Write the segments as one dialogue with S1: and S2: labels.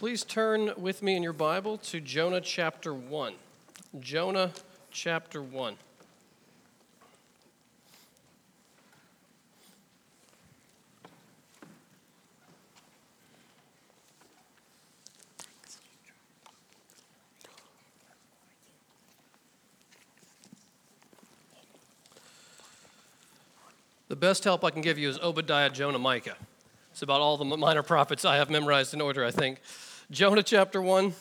S1: please turn with me in your Bible to Jonah chapter 1. Jonah chapter 1. The best help I can give you is Obadiah, Jonah, Micah. It's about all the minor prophets I have memorized in order, I think. Jonah chapter 1.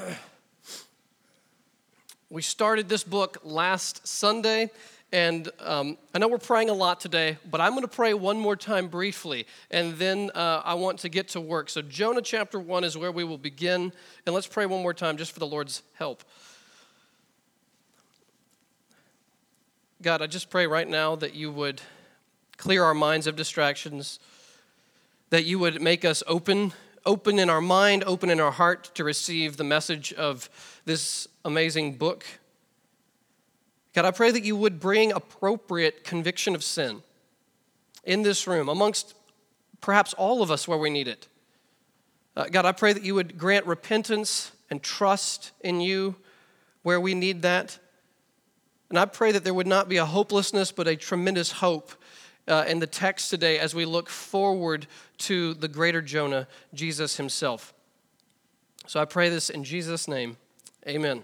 S1: We started this book last Sunday, and I know we're praying a lot today, but I'm going to pray one more time briefly, and then I want to get to work. So Jonah chapter 1 is where we will begin, and let's pray one more time just for the Lord's help. God, I just pray right now that you would clear our minds of distractions, that you would make us open in our mind, open in our heart to receive the message of this amazing book. God, I pray that you would bring appropriate conviction of sin in this room, amongst perhaps all of us where we need it. God, I pray that you would grant repentance and trust in you where we need that. And I pray that there would not be a hopelessness, but a tremendous hope in the text today as we look forward to the greater Jonah, Jesus himself. So I pray this in Jesus' name. Amen.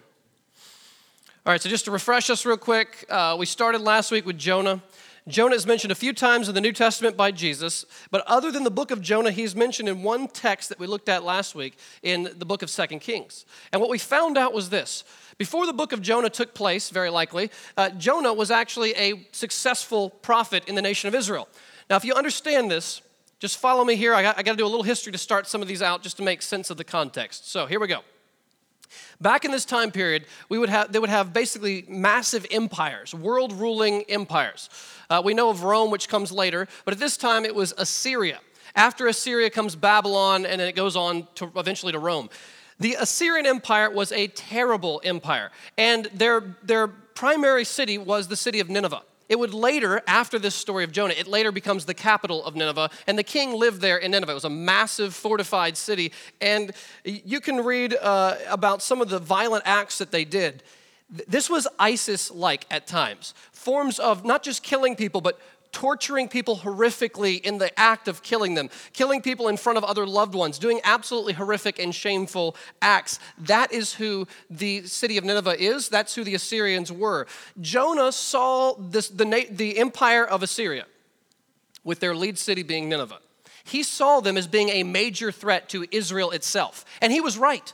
S1: All right, so just to refresh us real quick, we started last week with Jonah. Jonah is mentioned a few times in the New Testament by Jesus, but other than the book of Jonah, he's mentioned in one text that we looked at last week in the book of 2 Kings. And what we found out was this. Before the book of Jonah took place, very likely, Jonah was actually a successful prophet in the nation of Israel. Now, if you understand this, just follow me here. I got to do a little history to start some of these out just to make sense of the context. So here we go. Back in this time period, they would have basically massive empires, world-ruling empires. We know of Rome, which comes later, but at this time it was Assyria. After Assyria comes Babylon, and then it goes on to eventually to Rome. The Assyrian Empire was a terrible empire, and their primary city was the city of Nineveh. It would later, after this story of Jonah, it later becomes the capital of Nineveh, and the king lived there in Nineveh. It was a massive fortified city, and you can read about some of the violent acts that they did. This was ISIS-like at times, forms of not just killing people, but torturing people horrifically in the act of killing them, killing people in front of other loved ones, doing absolutely horrific and shameful acts. That is who the city of Nineveh is. That's who the Assyrians were. Jonah saw the empire of Assyria, with their lead city being Nineveh. He saw them as being a major threat to Israel itself. And he was right.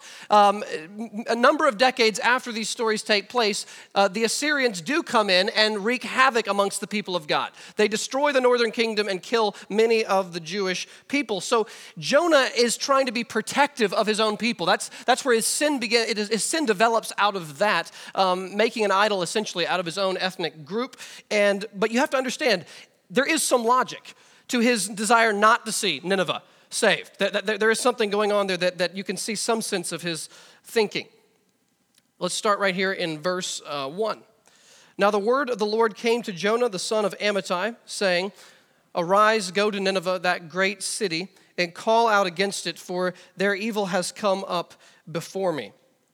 S1: A number of decades after these stories take place, the Assyrians do come in and wreak havoc amongst the people of God. They destroy the northern kingdom and kill many of the Jewish people. So Jonah is trying to be protective of his own people. That's where his sin begins. His sin develops out of that, making an idol essentially out of his own ethnic group. But you have to understand, there is some logic to his desire not to see Nineveh saved. There is something going on there that you can see some sense of his thinking. Let's start right here in verse 1. Now the word of the Lord came to Jonah, the son of Amittai, saying, "Arise, go to Nineveh, that great city, and call out against it, for their evil has come up before me."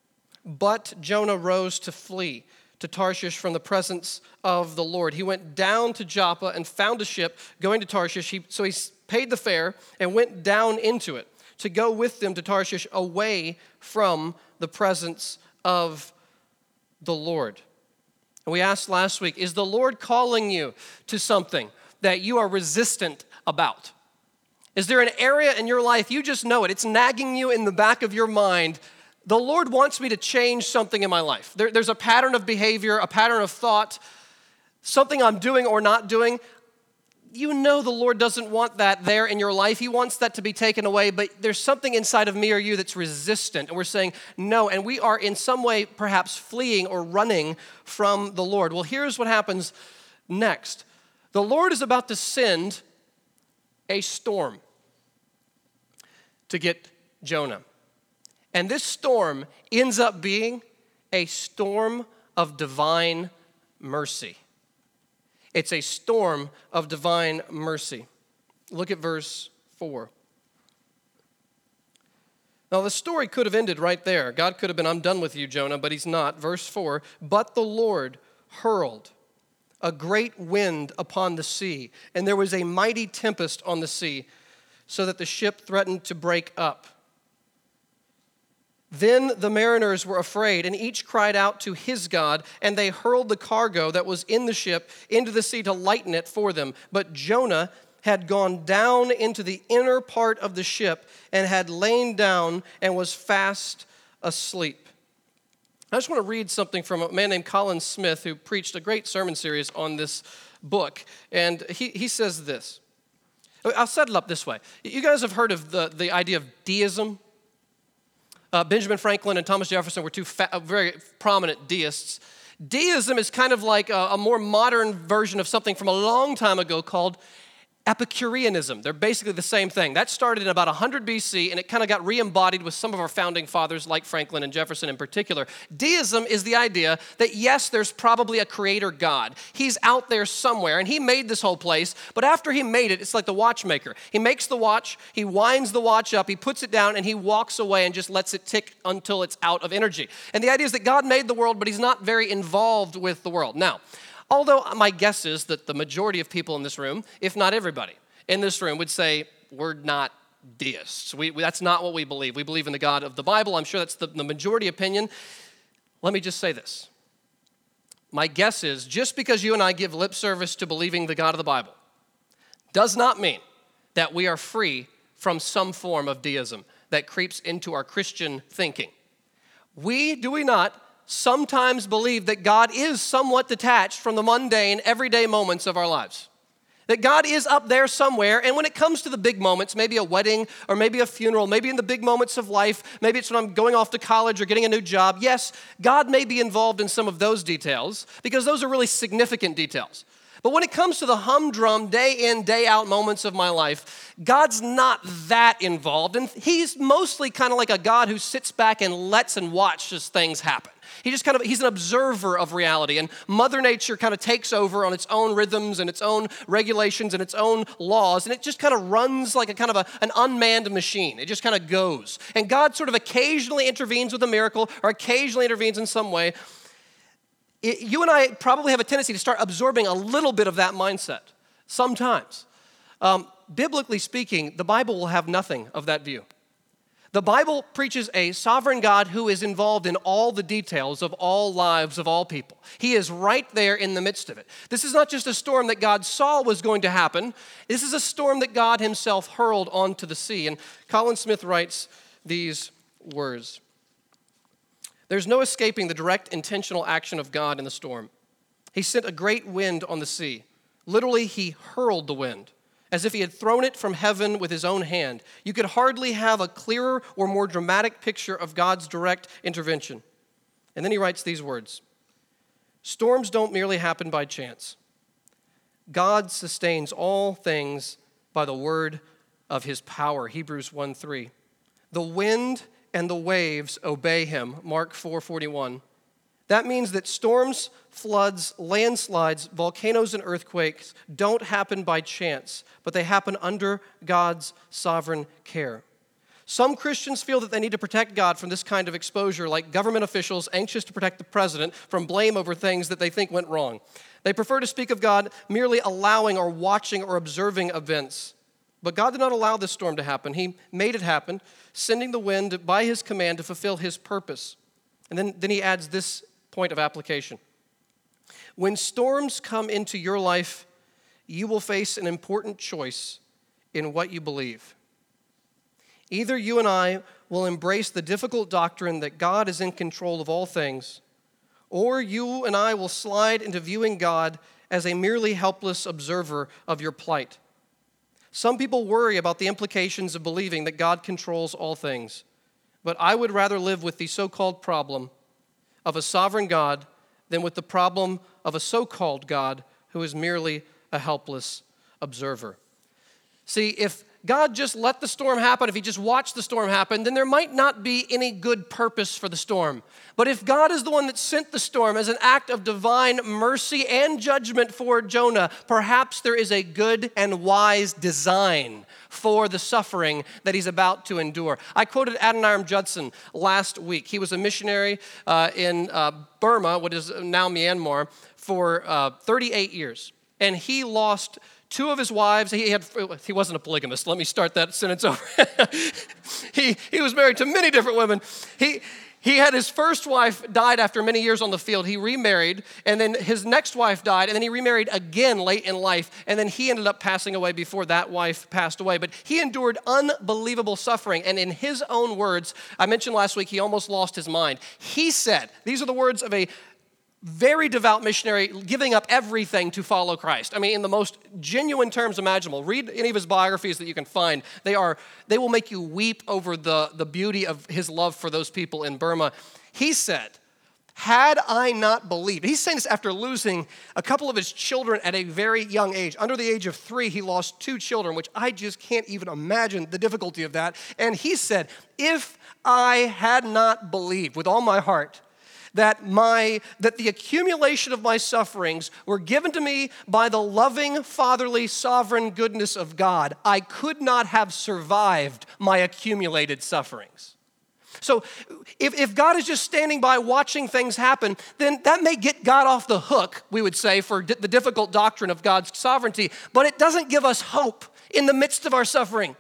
S1: But Jonah rose to flee to Tarshish from the presence of the Lord. He went down to Joppa and found a ship going to Tarshish. So he paid the fare and went down into it to go with them to Tarshish away from the presence of the Lord. And we asked last week, is the Lord calling you to something that you are resistant about? Is there an area in your life, you just know it, it's nagging you in the back of your mind, the Lord wants me to change something in my life. There's a pattern of behavior, a pattern of thought, something I'm doing or not doing. You know the Lord doesn't want that there in your life. He wants that to be taken away, but there's something inside of me or you that's resistant, and we're saying no, and we are in some way perhaps fleeing or running from the Lord. Well, here's what happens next. The Lord is about to send a storm to get Jonah. And this storm ends up being a storm of divine mercy. It's a storm of divine mercy. Look at verse 4. Now, the story could have ended right there. God could have been, I'm done with you, Jonah, but he's not. Verse 4, but the Lord hurled a great wind upon the sea, and there was a mighty tempest on the sea, so that the ship threatened to break up. Then the mariners were afraid, and each cried out to his God, and they hurled the cargo that was in the ship into the sea to lighten it for them. But Jonah had gone down into the inner part of the ship and had lain down and was fast asleep. I just want to read something from a man named Colin Smith, who preached a great sermon series on this book, and he says this. I'll set it up this way. You guys have heard of the idea of deism? Benjamin Franklin and Thomas Jefferson were two very prominent deists. Deism is kind of like a more modern version of something from a long time ago called Epicureanism. They're basically the same thing. That started in about 100 BC, and it kind of got re-embodied with some of our founding fathers like Franklin and Jefferson in particular. Deism is the idea that, yes, there's probably a creator God. He's out there somewhere, and he made this whole place, but after he made it, it's like the watchmaker. He makes the watch, he winds the watch up, he puts it down, and he walks away and just lets it tick until it's out of energy. And the idea is that God made the world, but he's not very involved with the world. Now, although my guess is that the majority of people in this room, if not everybody in this room, would say, we're not deists. That's not what we believe. We believe in the God of the Bible. I'm sure that's the majority opinion. Let me just say this. My guess is just because you and I give lip service to believing the God of the Bible does not mean that we are free from some form of deism that creeps into our Christian thinking. Do we not sometimes believe that God is somewhat detached from the mundane, everyday moments of our lives? That God is up there somewhere, and when it comes to the big moments, maybe a wedding or maybe a funeral, maybe in the big moments of life, maybe it's when I'm going off to college or getting a new job, yes, God may be involved in some of those details because those are really significant details. But when it comes to the humdrum, day in, day out moments of my life, God's not that involved, and he's mostly kind of like a God who sits back and lets and watches things happen. He's an observer of reality, and Mother Nature kind of takes over on its own rhythms and its own regulations and its own laws, and it just kind of runs like an unmanned machine. It just kind of goes. And God sort of occasionally intervenes with a miracle or occasionally intervenes in some way. You and I probably have a tendency to start absorbing a little bit of that mindset sometimes. Biblically speaking, the Bible will have nothing of that view. The Bible preaches a sovereign God who is involved in all the details of all lives of all people. He is right there in the midst of it. This is not just a storm that God saw was going to happen. This is a storm that God himself hurled onto the sea. And Colin Smith writes these words. There's no escaping the direct intentional action of God in the storm. He sent a great wind on the sea. Literally, he hurled the wind, as if he had thrown it from heaven with his own hand. You could hardly have a clearer or more dramatic picture of God's direct intervention. And then he writes these words. Storms don't merely happen by chance. God sustains all things by the word of his power. Hebrews 1:3. The wind and the waves obey him. Mark 4:41. That means that storms, floods, landslides, volcanoes, and earthquakes don't happen by chance, but they happen under God's sovereign care. Some Christians feel that they need to protect God from this kind of exposure, like government officials anxious to protect the president from blame over things that they think went wrong. They prefer to speak of God merely allowing or watching or observing events. But God did not allow this storm to happen. He made it happen, sending the wind by his command to fulfill his purpose. And then he adds this point of application. When storms come into your life, you will face an important choice in what you believe. Either you and I will embrace the difficult doctrine that God is in control of all things, or you and I will slide into viewing God as a merely helpless observer of your plight. Some people worry about the implications of believing that God controls all things, but I would rather live with the so-called problem of a sovereign God than with the problem of a so-called God who is merely a helpless observer. See, if God just let the storm happen, if he just watched the storm happen, then there might not be any good purpose for the storm. But if God is the one that sent the storm as an act of divine mercy and judgment for Jonah, perhaps there is a good and wise design for the suffering that he's about to endure. I quoted Adoniram Judson last week. He was a missionary in Burma, what is now Myanmar, for 38 years. And he lost two of his wives. He wasn't a polygamist. Let me start that sentence over. he was married to many different women. He had his first wife died after many years on the field. He remarried, and then his next wife died, and then he remarried again late in life, and then he ended up passing away before that wife passed away. But he endured unbelievable suffering, and in his own words, I mentioned last week, he almost lost his mind. He said, these are the words of a very devout missionary giving up everything to follow Christ. I mean, in the most genuine terms imaginable. Read any of his biographies that you can find. They will make you weep over the beauty of his love for those people in Burma. He said, had I not believed, he's saying this after losing a couple of his children at a very young age. Under the age of 3, he lost 2 children, which I just can't even imagine the difficulty of that. And he said, if I had not believed with all my heart that the accumulation of my sufferings were given to me by the loving, fatherly, sovereign goodness of God, I could not have survived my accumulated sufferings. So if God is just standing by watching things happen, then that may get God off the hook, we would say, for the difficult doctrine of God's sovereignty, but it doesn't give us hope in the midst of our suffering.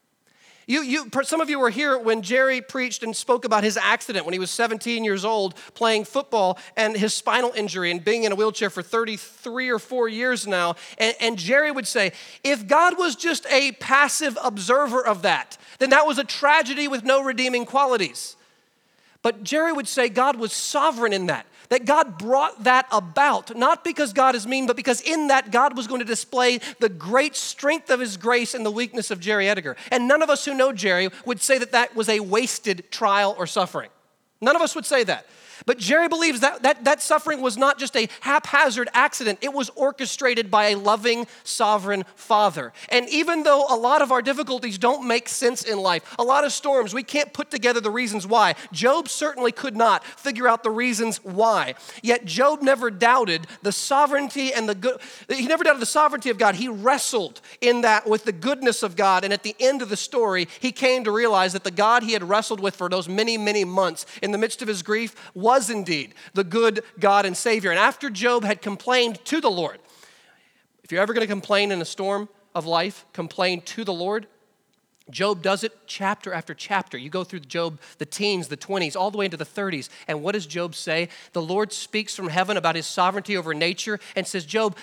S1: Some of you were here when Jerry preached and spoke about his accident when he was 17 years old playing football and his spinal injury and being in a wheelchair for 33 or 4 years now. And Jerry would say, if God was just a passive observer of that, then that was a tragedy with no redeeming qualities. But Jerry would say God was sovereign in that God brought that about, not because God is mean, but because in that God was going to display the great strength of his grace and the weakness of Jerry Edgar. And none of us who know Jerry would say that that was a wasted trial or suffering. None of us would say that. But Jerry believes that suffering was not just a haphazard accident. It was orchestrated by a loving, sovereign Father. And even though a lot of our difficulties don't make sense in life, a lot of storms, we can't put together the reasons why. Job certainly could not figure out the reasons why. Yet Job never doubted the sovereignty and the good. He never doubted the sovereignty of God. He wrestled in that with the goodness of God. And at the end of the story, he came to realize that the God he had wrestled with for those many, many months in the midst of his grief was indeed the good God and Savior. And after Job had complained to the Lord, if you're ever going to complain in a storm of life, complain to the Lord. Job does it chapter after chapter. You go through Job, the teens, the 20s, all the way into the 30s. And what does Job say? The Lord speaks from heaven about his sovereignty over nature and says, Job,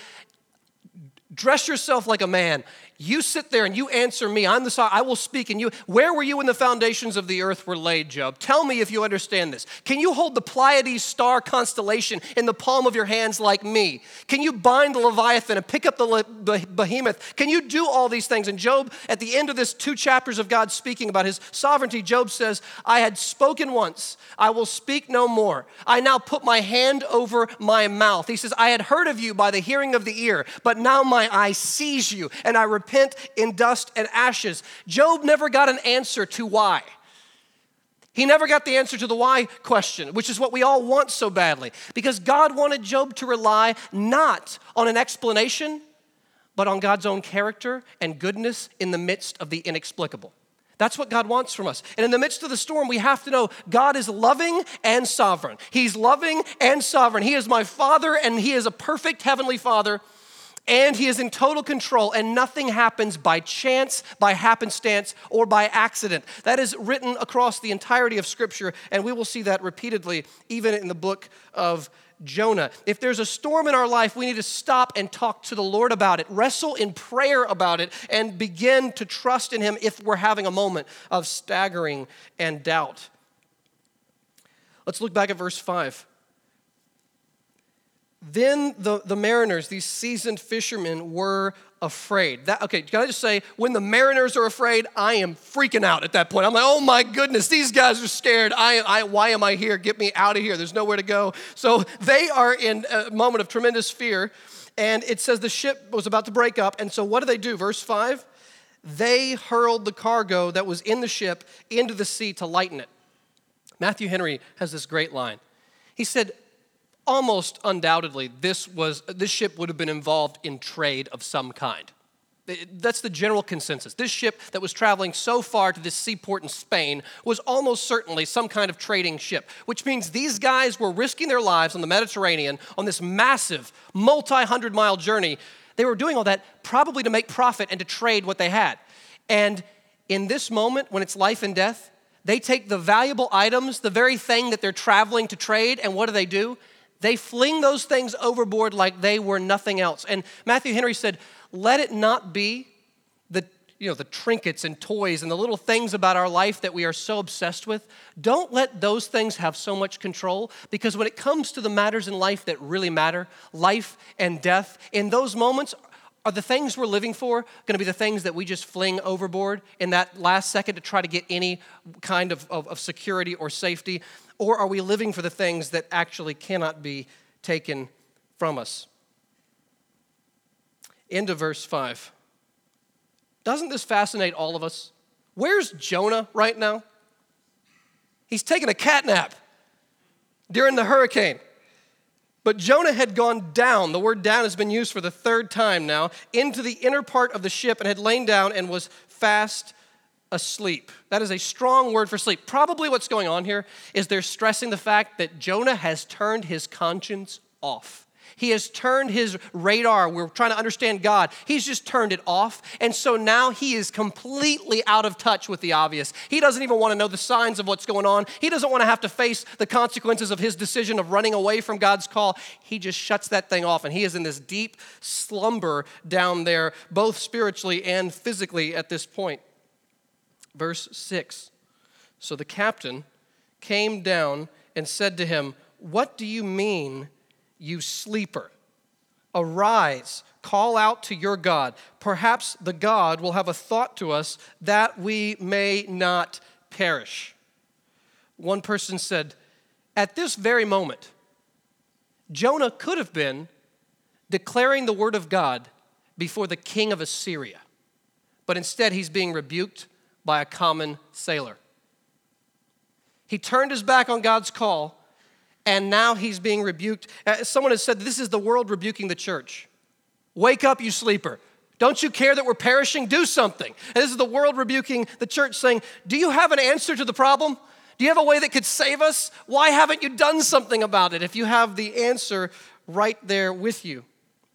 S1: dress yourself like a man. You sit there and you answer me. I will speak. And where were you when the foundations of the earth were laid, Job? Tell me if you understand this. Can you hold the Pleiades star constellation in the palm of your hands like me? Can you bind the Leviathan and pick up the behemoth? Can you do all these things? And Job, at the end of this 2 chapters of God speaking about his sovereignty, Job says, I had spoken once. I will speak no more. I now put my hand over my mouth. He says, I had heard of you by the hearing of the ear, but now my eye sees you, and I repent in dust and ashes. Job never got an answer to why. He never got the answer to the why question, which is what we all want so badly. Because God wanted Job to rely not on an explanation, but on God's own character and goodness in the midst of the inexplicable. That's what God wants from us. And in the midst of the storm, we have to know God is loving and sovereign. He's loving and sovereign. He is my Father, and He is a perfect Heavenly Father. And He is in total control, and nothing happens by chance, by happenstance, or by accident. That is written across the entirety of Scripture, and we will see that repeatedly, even in the book of Jonah. If there's a storm in our life, we need to stop and talk to the Lord about it, wrestle in prayer about it, and begin to trust in Him if we're having a moment of staggering and doubt. Let's look back at verse 5. Then the mariners, these seasoned fishermen, were afraid. Can I just say, when the mariners are afraid, I am freaking out at that point. I'm like, oh my goodness, these guys are scared. Why am I here? Get me out of here. There's nowhere to go. So they are in a moment of tremendous fear. And it says the ship was about to break up. And so what do? Verse 5, they hurled the cargo that was in the ship into the sea to lighten it. Matthew Henry has this great line. He said, almost undoubtedly, this ship would have been involved in trade of some kind. That's the general consensus. This ship that was traveling so far to this seaport in Spain was almost certainly some kind of trading ship, which means these guys were risking their lives on the Mediterranean on this massive, multi-hundred-mile journey. They were doing all that probably to make profit and to trade what they had. And in this moment, when it's life and death, they take the valuable items, the very thing that they're traveling to trade, and what do? They fling those things overboard like they were nothing else. And Matthew Henry said, let it not be the trinkets and toys and the little things about our life that we are so obsessed with. Don't let those things have so much control, because when it comes to the matters in life that really matter, life and death, in those moments, are the things we're living for going to be the things that we just fling overboard in that last second to try to get any kind of security or safety? Or are we living for the things that actually cannot be taken from us? Into verse 5. Doesn't this fascinate all of us? Where's Jonah right now? He's taking a cat nap during the hurricane. But Jonah had gone down, the word down has been used for the third time now, into the inner part of the ship and had lain down and was fast asleep. That is a strong word for sleep. Probably what's going on here is they're stressing the fact that Jonah has turned his conscience off. He has turned his radar. We're trying to understand God. He's just turned it off. And so now he is completely out of touch with the obvious. He doesn't even want to know the signs of what's going on. He doesn't want to have to face the consequences of his decision of running away from God's call. He just shuts that thing off. And he is in this deep slumber down there, both spiritually and physically at this point. Verse 6. So the captain came down and said to him, "What do you mean, you sleeper? Arise, call out to your God. Perhaps the God will have a thought to us that we may not perish." One person said, at this very moment, Jonah could have been declaring the word of God before the king of Assyria, but instead he's being rebuked by a common sailor. He turned his back on God's call, and now he's being rebuked. Someone has said, this is the world rebuking the church. Wake up, you sleeper. Don't you care that we're perishing? Do something. And this is the world rebuking the church, saying, do you have an answer to the problem? Do you have a way that could save us? Why haven't you done something about it if you have the answer right there with you?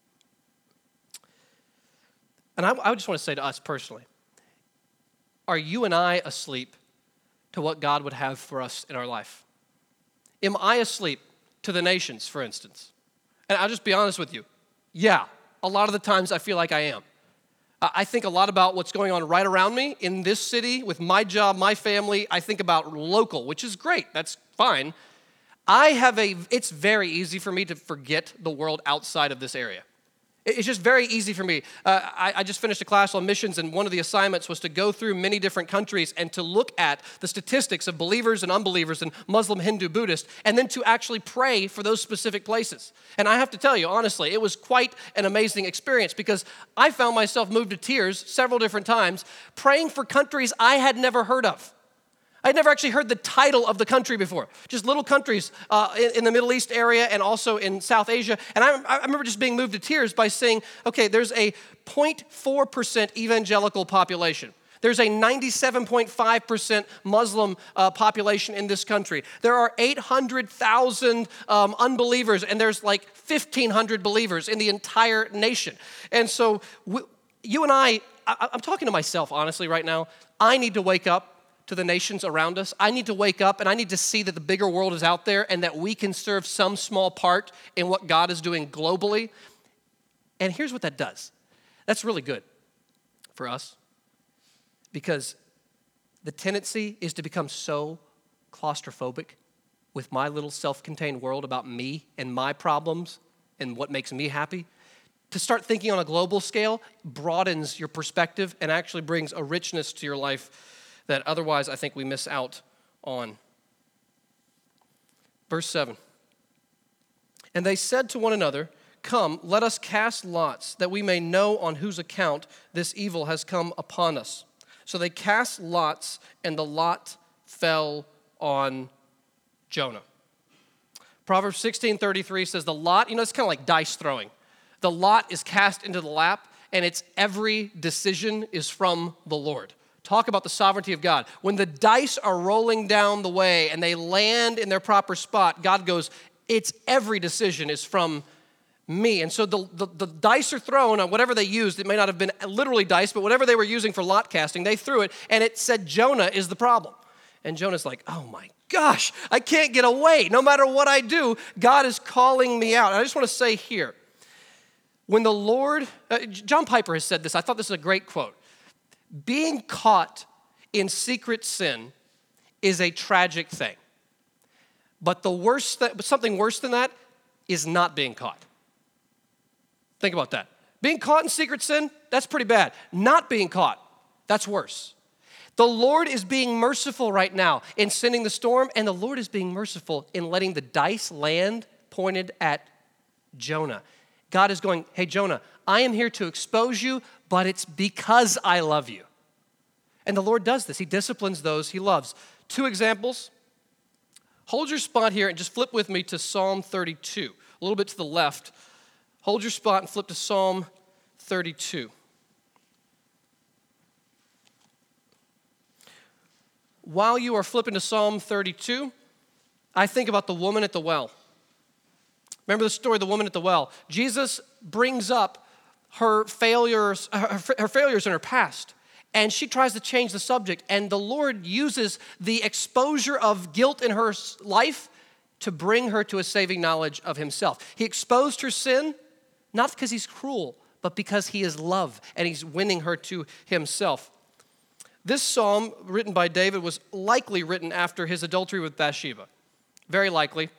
S1: And I just want to say to us personally, are you and I asleep to what God would have for us in our life? Am I asleep to the nations, for instance? And I'll just be honest with you. Yeah, a lot of the times I feel like I am. I think a lot about what's going on right around me in this city with my job, my family. I think about local, which is great. That's fine. It's very easy for me to forget the world outside of this area. It's just very easy for me. I just finished a class on missions, and one of the assignments was to go through many different countries and to look at the statistics of believers and unbelievers and Muslim, Hindu, Buddhist, and then to actually pray for those specific places. And I have to tell you, honestly, it was quite an amazing experience, because I found myself moved to tears several different times praying for countries I had never heard of. I'd never actually heard the title of the country before. Just little countries in the Middle East area and also in South Asia. And I remember just being moved to tears by saying, okay, there's a 0.4% evangelical population. There's a 97.5% Muslim population in this country. There are 800,000 unbelievers, and there's like 1,500 believers in the entire nation. And so you and I'm talking to myself honestly right now. I need to wake up to the nations around us. I need to wake up and I need to see that the bigger world is out there and that we can serve some small part in what God is doing globally. And here's what that does. That's really good for us, because the tendency is to become so claustrophobic with my little self-contained world about me and my problems and what makes me happy. To start thinking on a global scale broadens your perspective and actually brings a richness to your life that otherwise I think we miss out on. Verse 7. And they said to one another, Come, let us cast lots, that we may know on whose account this evil has come upon us. So they cast lots, and the lot fell on Jonah. Proverbs 16:33 says the lot, it's kind of like dice throwing. The lot is cast into the lap, and its every decision is from the Lord. Talk about the sovereignty of God. When the dice are rolling down the way and they land in their proper spot, God goes, its every decision is from me. And so the dice are thrown on whatever they used. It may not have been literally dice, but whatever they were using for lot casting, they threw it, and it said Jonah is the problem. And Jonah's like, oh my gosh, I can't get away. No matter what I do, God is calling me out. And I just want to say here, when the Lord, John Piper has said this, I thought this is a great quote. Being caught in secret sin is a tragic thing. But something worse than that is not being caught. Think about that. Being caught in secret sin, that's pretty bad. Not being caught, that's worse. The Lord is being merciful right now in sending the storm, and the Lord is being merciful in letting the dice land pointed at Jonah. God is going, hey, Jonah, I am here to expose you, but it's because I love you. And the Lord does this. He disciplines those he loves. 2 examples. Hold your spot here and just flip with me to Psalm 32, a little bit to the left. Hold your spot and flip to Psalm 32. While you are flipping to Psalm 32, I think about the woman at the well. Remember the story of the woman at the well? Jesus brings up her failures in her past, and she tries to change the subject, and the Lord uses the exposure of guilt in her life to bring her to a saving knowledge of himself. He exposed her sin, not because he's cruel, but because he is love, and he's winning her to himself. This psalm, written by David, was likely written after his adultery with Bathsheba. Very likely.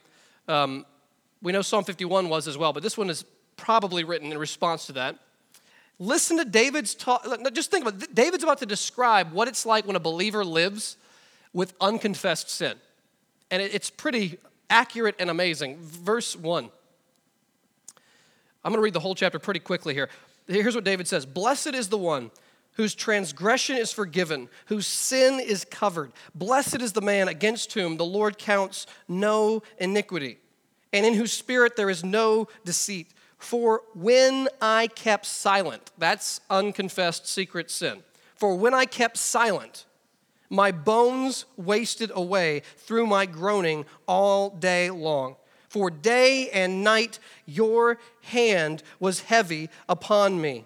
S1: We know Psalm 51 was as well, but this one is probably written in response to that. Listen to David's talk. Just think about it. David's about to describe what it's like when a believer lives with unconfessed sin. And it's pretty accurate and amazing. Verse 1. I'm going to read the whole chapter pretty quickly here. Here's what David says. Blessed is the one whose transgression is forgiven, whose sin is covered. Blessed is the man against whom the Lord counts no iniquity, and in whose spirit there is no deceit. For when I kept silent, that's unconfessed secret sin. For when I kept silent, my bones wasted away through my groaning all day long. For day and night your hand was heavy upon me.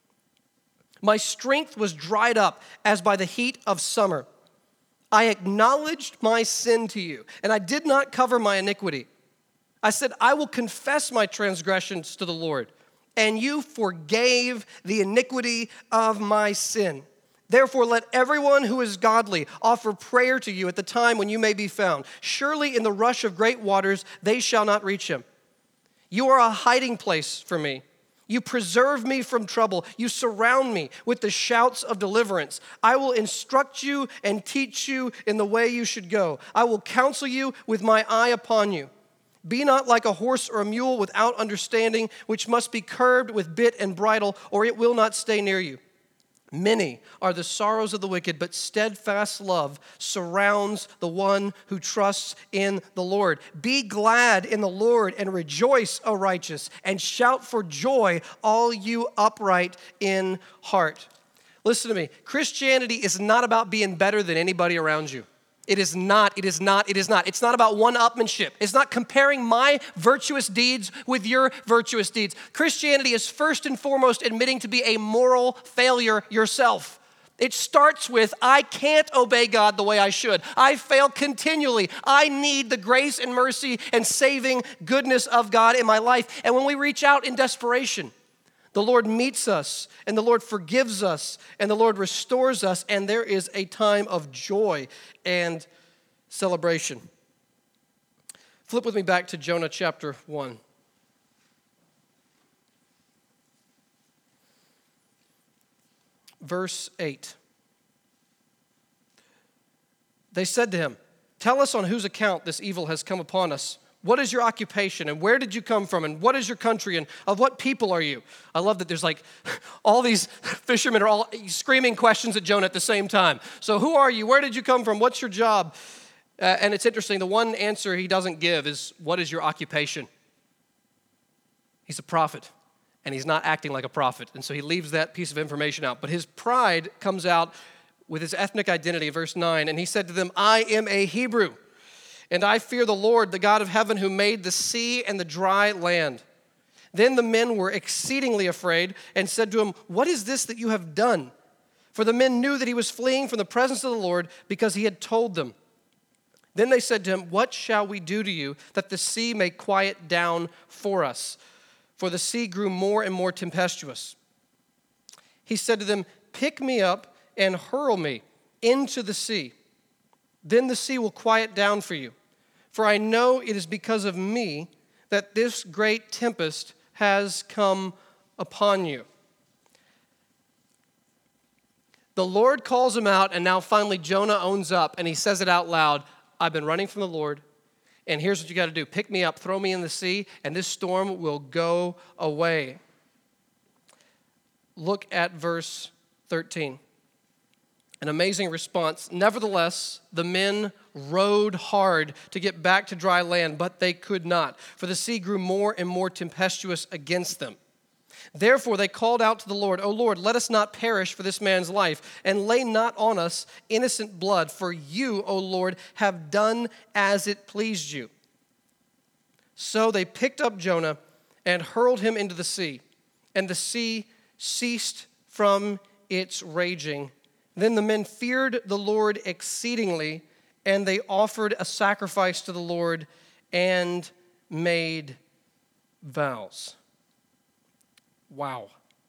S1: My strength was dried up as by the heat of summer. I acknowledged my sin to you, and I did not cover my iniquity. I said, I will confess my transgressions to the Lord, and you forgave the iniquity of my sin. Therefore, let everyone who is godly offer prayer to you at the time when you may be found. Surely in the rush of great waters, they shall not reach him. You are a hiding place for me. You preserve me from trouble. You surround me with the shouts of deliverance. I will instruct you and teach you in the way you should go. I will counsel you with my eye upon you. Be not like a horse or a mule without understanding, which must be curbed with bit and bridle, or it will not stay near you. Many are the sorrows of the wicked, but steadfast love surrounds the one who trusts in the Lord. Be glad in the Lord and rejoice, O righteous, and shout for joy, all you upright in heart. Listen to me. Christianity is not about being better than anybody around you. It is not. It's not about one-upmanship. It's not comparing my virtuous deeds with your virtuous deeds. Christianity is first and foremost admitting to be a moral failure yourself. It starts with, I can't obey God the way I should. I fail continually. I need the grace and mercy and saving goodness of God in my life. And when we reach out in desperation, the Lord meets us, and the Lord forgives us, and the Lord restores us, and there is a time of joy and celebration. Flip with me back to Jonah chapter 1. Verse 8. They said to him, tell us on whose account this evil has come upon us. What is your occupation? And where did you come from? And what is your country? And of what people are you? I love that there's like all these fishermen are all screaming questions at Jonah at the same time. So who are you? Where did you come from? What's your job? And it's interesting. The one answer he doesn't give is, what is your occupation? He's a prophet, and he's not acting like a prophet. And so he leaves that piece of information out. But his pride comes out with his ethnic identity, verse 9. And he said to them, I am a Hebrew, and I fear the Lord, the God of heaven, who made the sea and the dry land. Then the men were exceedingly afraid and said to him, what is this that you have done? For the men knew that he was fleeing from the presence of the Lord because he had told them. Then they said to him, what shall we do to you that the sea may quiet down for us? For the sea grew more and more tempestuous. He said to them, pick me up and hurl me into the sea. Then the sea will quiet down for you. For I know it is because of me that this great tempest has come upon you. The Lord calls him out, and now finally Jonah owns up, and he says it out loud. I've been running from the Lord, and here's what you got to do. Pick me up, throw me in the sea, and this storm will go away. Look at verse 13. An amazing response. Nevertheless, the men rowed hard to get back to dry land, but they could not, for the sea grew more and more tempestuous against them. Therefore they called out to the Lord, O Lord, let us not perish for this man's life, and lay not on us innocent blood, for you, O Lord, have done as it pleased you. So they picked up Jonah and hurled him into the sea, and the sea ceased from its raging. Then the men feared the Lord exceedingly, and they offered a sacrifice to the Lord and made vows. Wow.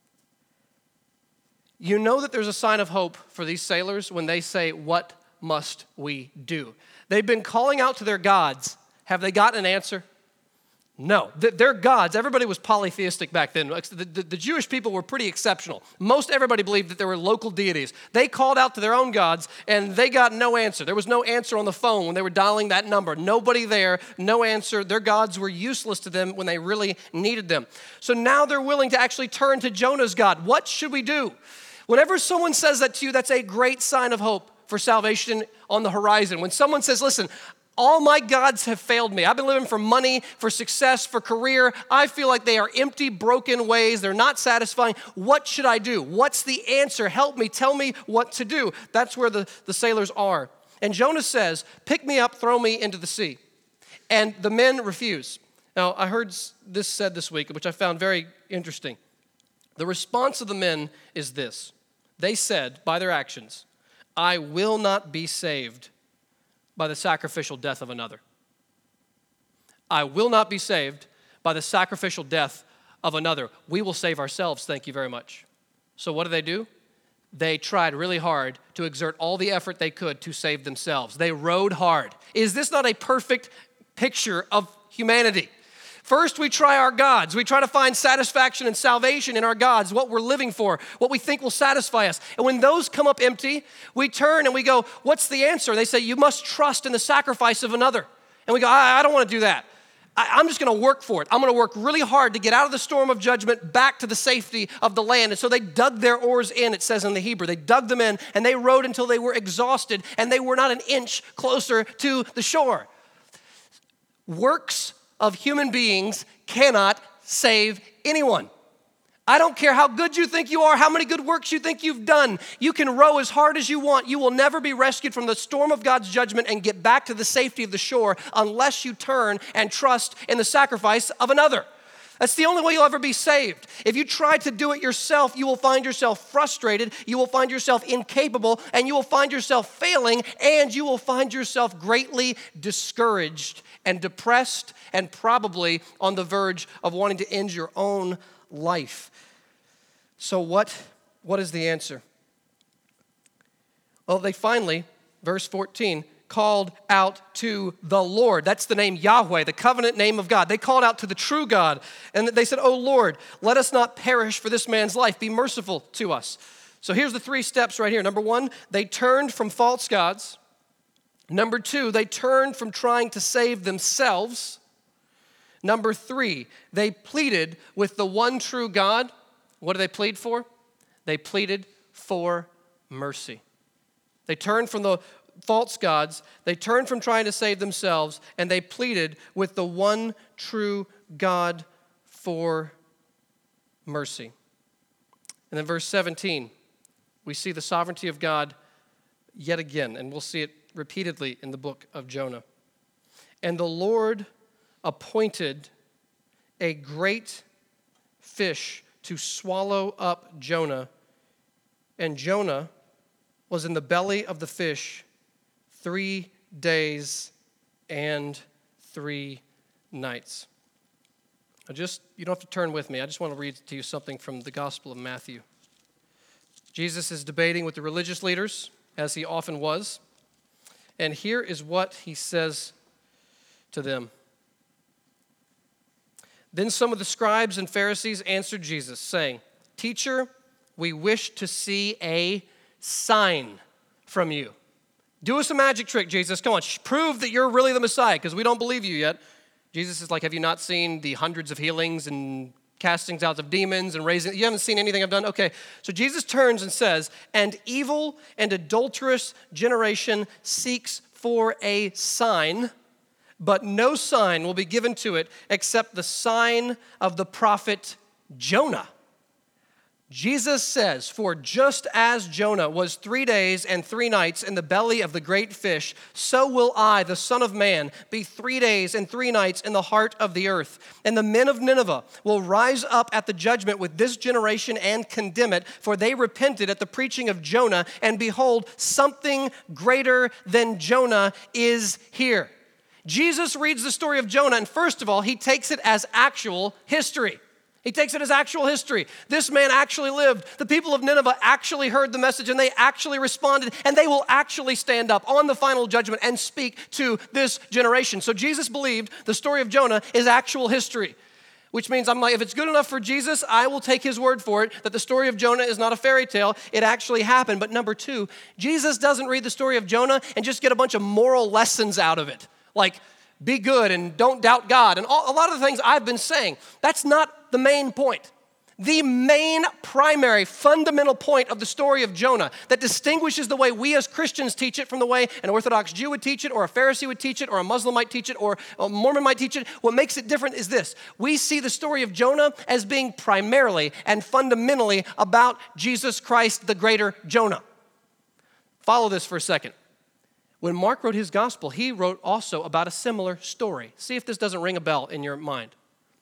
S1: You know that there's a sign of hope for these sailors when they say, what must we do? They've been calling out to their gods. Have they gotten an answer? No. Their gods, everybody was polytheistic back then. The Jewish people were pretty exceptional. Most everybody believed that there were local deities. They called out to their own gods, and they got no answer. There was no answer on the phone when they were dialing that number. Nobody there, no answer. Their gods were useless to them when they really needed them. So now they're willing to actually turn to Jonah's God. What should we do? Whenever someone says that to you, that's a great sign of hope for salvation on the horizon. When someone says, listen, all my gods have failed me. I've been living for money, for success, for career. I feel like they are empty, broken ways. They're not satisfying. What should I do? What's the answer? Help me. Tell me what to do. That's where the sailors are. And Jonah says, pick me up, throw me into the sea. And the men refuse. Now, I heard this said this week, which I found very interesting. The response of the men is this. They said, by their actions, I will not be saved by the sacrificial death of another. I will not be saved by the sacrificial death of another. We will save ourselves, thank you very much. So what do? They tried really hard to exert all the effort they could to save themselves. They rowed hard. Is this not a perfect picture of humanity? First, we try our gods. We try to find satisfaction and salvation in our gods, what we're living for, what we think will satisfy us. And when those come up empty, we turn and we go, what's the answer? They say, you must trust in the sacrifice of another. And we go, I don't want to do that. I'm just going to work for it. I'm going to work really hard to get out of the storm of judgment back to the safety of the land. And so they dug their oars in, it says in the Hebrew. They dug them in and they rowed until they were exhausted and they were not an inch closer to the shore. Works of human beings cannot save anyone. I don't care how good you think you are, how many good works you think you've done. You can row as hard as you want. You will never be rescued from the storm of God's judgment and get back to the safety of the shore unless you turn and trust in the sacrifice of another. That's the only way you'll ever be saved. If you try to do it yourself, you will find yourself frustrated, you will find yourself incapable, and you will find yourself failing, and you will find yourself greatly discouraged and depressed and probably on the verge of wanting to end your own life. So what is the answer? Well, they finally, verse 14, called out to the Lord. That's the name Yahweh, the covenant name of God. They called out to the true God. And they said, oh Lord, let us not perish for this man's life. Be merciful to us. So here's the 3 steps right here. Number 1, they turned from false gods. Number 2, they turned from trying to save themselves. Number 3, they pleaded with the one true God. What do they plead for? They pleaded for mercy. They turned from the false gods, they turned from trying to save themselves, and they pleaded with the one true God for mercy. And then verse 17, we see the sovereignty of God yet again, and we'll see it repeatedly in the book of Jonah. And the Lord appointed a great fish to swallow up Jonah, and Jonah was in the belly of the fish 3 days and 3 nights. You don't have to turn with me. I just want to read to you something from the Gospel of Matthew. Jesus is debating with the religious leaders, as he often was. And here is what he says to them. Then some of the scribes and Pharisees answered Jesus, saying, "Teacher, we wish to see a sign from you." Do us a magic trick, Jesus. Come on, prove that you're really the Messiah, because we don't believe you yet. Jesus is like, have you not seen the hundreds of healings and castings out of demons and raising? You haven't seen anything I've done? Okay, so Jesus turns and says, "An evil and adulterous generation seeks for a sign, but no sign will be given to it except the sign of the prophet Jonah." Jesus says, "For just as Jonah was 3 days and 3 nights in the belly of the great fish, so will I, the Son of Man, be 3 days and 3 nights in the heart of the earth. And the men of Nineveh will rise up at the judgment with this generation and condemn it, for they repented at the preaching of Jonah, and behold, something greater than Jonah is here." Jesus reads the story of Jonah, and first of all, he takes it as actual history. He takes it as actual history. This man actually lived. The people of Nineveh actually heard the message, and they actually responded, and they will actually stand up on the final judgment and speak to this generation. So Jesus believed the story of Jonah is actual history, which means I'm like, if it's good enough for Jesus, I will take his word for it, that the story of Jonah is not a fairy tale. It actually happened. But number 2, Jesus doesn't read the story of Jonah and just get a bunch of moral lessons out of it, like be good and don't doubt God, and a lot of the things I've been saying. That's not the main point. The main, primary, fundamental point of the story of Jonah that distinguishes the way we as Christians teach it from the way an Orthodox Jew would teach it, or a Pharisee would teach it, or a Muslim might teach it, or a Mormon might teach it, what makes it different is this. We see the story of Jonah as being primarily and fundamentally about Jesus Christ, the greater Jonah. Follow this for a second. When Mark wrote his gospel, he wrote also about a similar story. See if this doesn't ring a bell in your mind.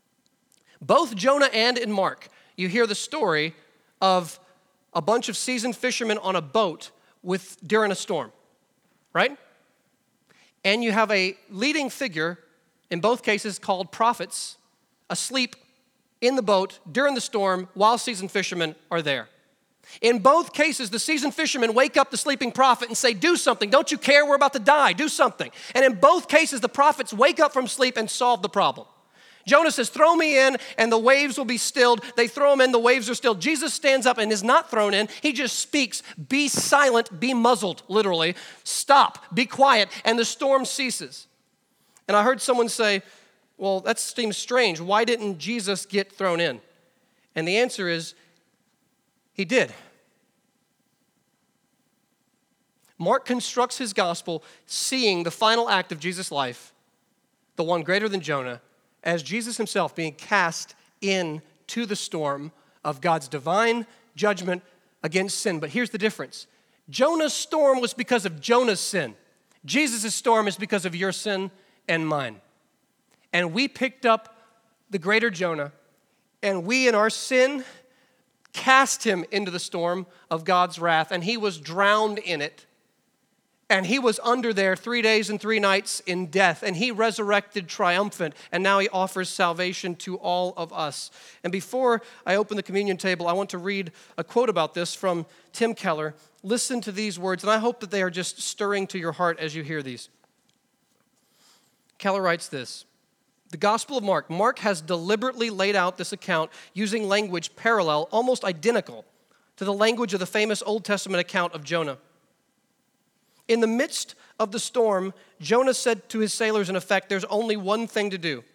S1: Both Jonah and in Mark, you hear the story of a bunch of seasoned fishermen on a boat during a storm, right? And you have a leading figure, in both cases called prophets, asleep in the boat during the storm while seasoned fishermen are there. In both cases, the seasoned fishermen wake up the sleeping prophet and say, "Do something. Don't you care? We're about to die. Do something." And in both cases, the prophets wake up from sleep and solve the problem. Jonah says, "Throw me in and the waves will be stilled." They throw him in, the waves are stilled. Jesus stands up and is not thrown in. He just speaks, "Be silent, be muzzled," literally. "Stop, be quiet," and the storm ceases. And I heard someone say, well, that seems strange. Why didn't Jesus get thrown in? And the answer is, he did. Mark constructs his gospel seeing the final act of Jesus' life, the one greater than Jonah, as Jesus himself being cast into the storm of God's divine judgment against sin. But here's the difference. Jonah's storm was because of Jonah's sin. Jesus' storm is because of your sin and mine. And we picked up the greater Jonah, and we in our sin cast him into the storm of God's wrath, and he was drowned in it. And he was under there 3 days and 3 nights in death, and he resurrected triumphant, and now he offers salvation to all of us. And before I open the communion table, I want to read a quote about this from Tim Keller. Listen to these words, and I hope that they are just stirring to your heart as you hear these. Keller writes this: the Gospel of Mark. Mark has deliberately laid out this account using language parallel, almost identical, to the language of the famous Old Testament account of Jonah. In the midst of the storm, Jonah said to his sailors, in effect, there's only one thing to do.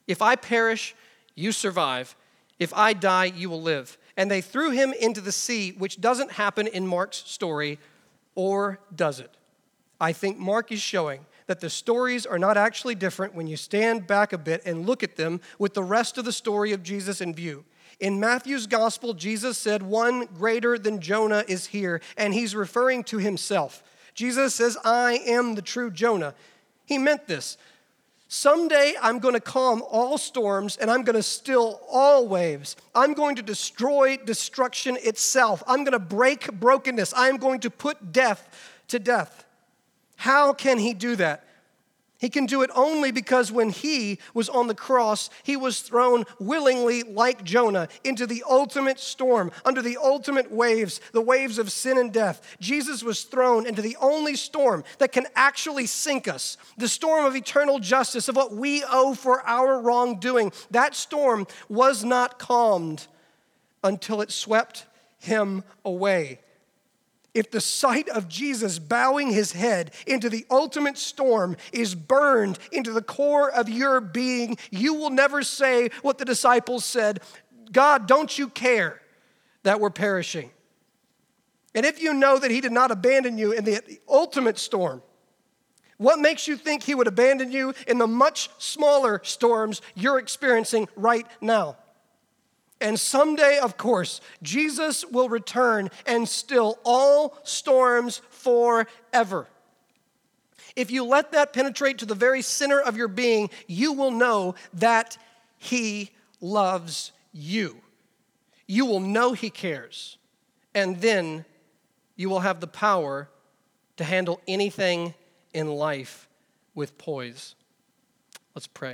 S1: If I perish, you survive. If I die, you will live. And they threw him into the sea, which doesn't happen in Mark's story, or does it? I think Mark is showing that the stories are not actually different when you stand back a bit and look at them with the rest of the story of Jesus in view. In Matthew's gospel, Jesus said, "One greater than Jonah is here," and he's referring to himself. Jesus says, "I am the true Jonah." He meant this. Someday I'm going to calm all storms and I'm going to still all waves. I'm going to destroy destruction itself. I'm going to break brokenness. I'm going to put death to death. How can he do that? He can do it only because when he was on the cross, he was thrown willingly like Jonah into the ultimate storm, under the ultimate waves, the waves of sin and death. Jesus was thrown into the only storm that can actually sink us, the storm of eternal justice, of what we owe for our wrongdoing. That storm was not calmed until it swept him away. If the sight of Jesus bowing his head into the ultimate storm is burned into the core of your being, you will never say what the disciples said, "God, don't you care that we're perishing?" And if you know that he did not abandon you in the ultimate storm, what makes you think he would abandon you in the much smaller storms you're experiencing right now? And someday, of course, Jesus will return and still all storms forever. If you let that penetrate to the very center of your being, you will know that he loves you. You will know he cares. And then you will have the power to handle anything in life with poise. Let's pray.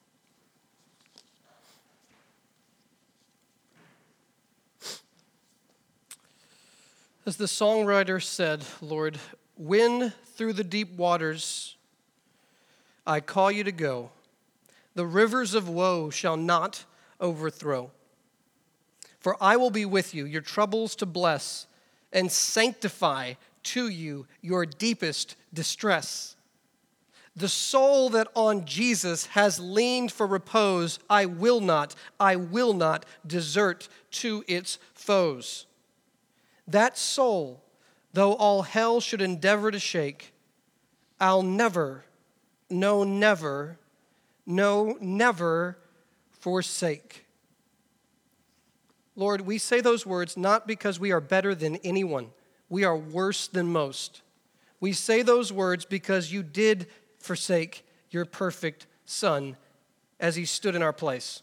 S1: As the songwriter said, Lord, when through the deep waters I call you to go, the rivers of woe shall not overthrow. For I will be with you, your troubles to bless, and sanctify to you your deepest distress. The soul that on Jesus has leaned for repose, I will not desert to its foes. That soul, though all hell should endeavor to shake, I'll never forsake. Lord, we say those words not because we are better than anyone. We are worse than most. We say those words because you did forsake your perfect Son as he stood in our place.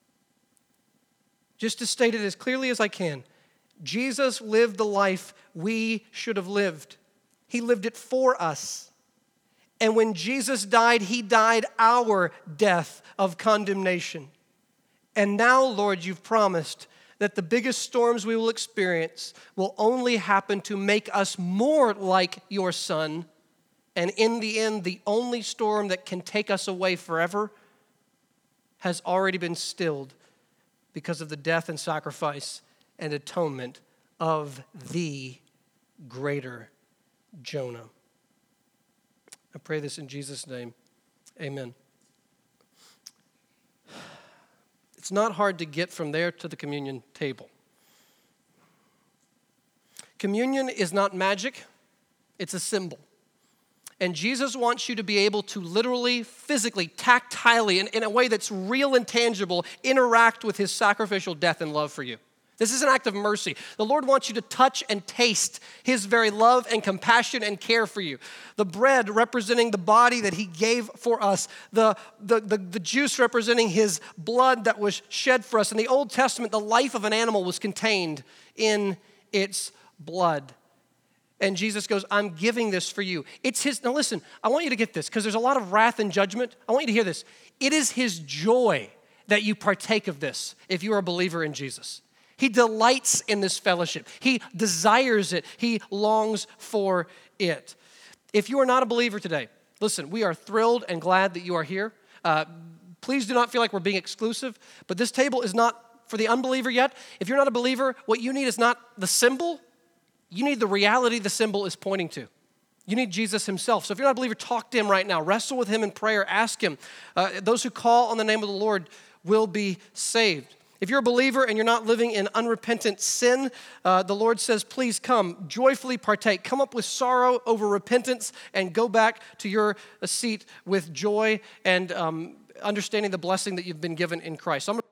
S1: Just to state it as clearly as I can, Jesus lived the life we should have lived. He lived it for us. And when Jesus died, he died our death of condemnation. And now, Lord, you've promised that the biggest storms we will experience will only happen to make us more like your Son. And in the end, the only storm that can take us away forever has already been stilled because of the death and sacrifice and atonement of the greater Jonah. I pray this in Jesus' name. Amen. It's not hard to get from there to the communion table. Communion is not magic, it's a symbol. And Jesus wants you to be able to literally, physically, tactilely, in a way that's real and tangible, interact with his sacrificial death and love for you. This is an act of mercy. The Lord wants you to touch and taste his very love and compassion and care for you. The bread representing the body that he gave for us. The juice representing his blood that was shed for us. In the Old Testament, the life of an animal was contained in its blood. And Jesus goes, I'm giving this for you. It's his, now listen, I want you to get this because there's a lot of wrath and judgment. I want you to hear this. It is his joy that you partake of this if you are a believer in Jesus. He delights in this fellowship. He desires it. He longs for it. If you are not a believer today, listen, we are thrilled and glad that you are here. Please do not feel like we're being exclusive, but this table is not for the unbeliever yet. If you're not a believer, what you need is not the symbol. You need the reality the symbol is pointing to. You need Jesus himself. So if you're not a believer, talk to him right now. Wrestle with him in prayer. Ask him. Those who call on the name of the Lord will be saved. If you're a believer and you're not living in unrepentant sin, the Lord says, please come, joyfully partake. Come up with sorrow over repentance and go back to your seat with joy and understanding the blessing that you've been given in Christ.